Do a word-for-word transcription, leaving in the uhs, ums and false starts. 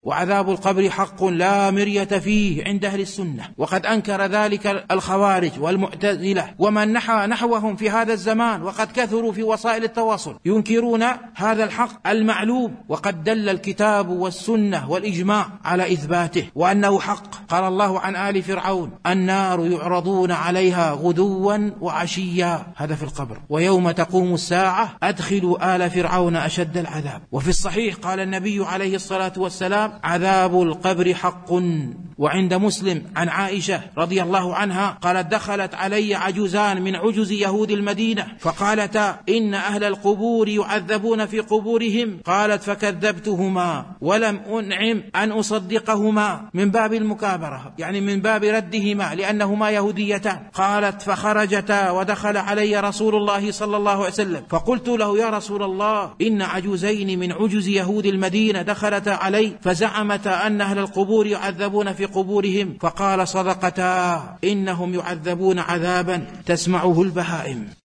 وعذاب القبر حق لا مرية فيه عند أهل السنة، وقد أنكر ذلك الخوارج والمعتزلة ومن نحى نحوهم في هذا الزمان، وقد كثروا في وسائل التواصل ينكرون هذا الحق المعلوم، وقد دل الكتاب والسنة والإجماع على إثباته وأنه حق. قال الله عن آل فرعون: النار يعرضون عليها غدوا وعشيا، هذا في القبر، ويوم تقوم الساعة أدخلوا آل فرعون أشد العذاب. وفي الصحيح قال النبي عليه الصلاة والسلام: عذاب القبر حق. وعند مسلم عن عائشة رضي الله عنها قالت: دخلت علي عجوزان من عجز يهود المدينة فقالتا: إن أهل القبور يعذبون في قبورهم. قالت: فكذبتهما ولم أنعم أن أصدقهما، من باب المكابرة، يعني من باب ردهما لأنهما يهوديتان. قالت: فخرجتا ودخل علي رسول الله صلى الله عليه وسلم فقلت له: يا رسول الله، إن عجوزين من عجز يهود المدينة دخلتا علي فزعمتا أن أهل القبور يعذبون في قبورهم. فقال: صدقتا، إنهم يعذبون عذابا تسمعه البهائم.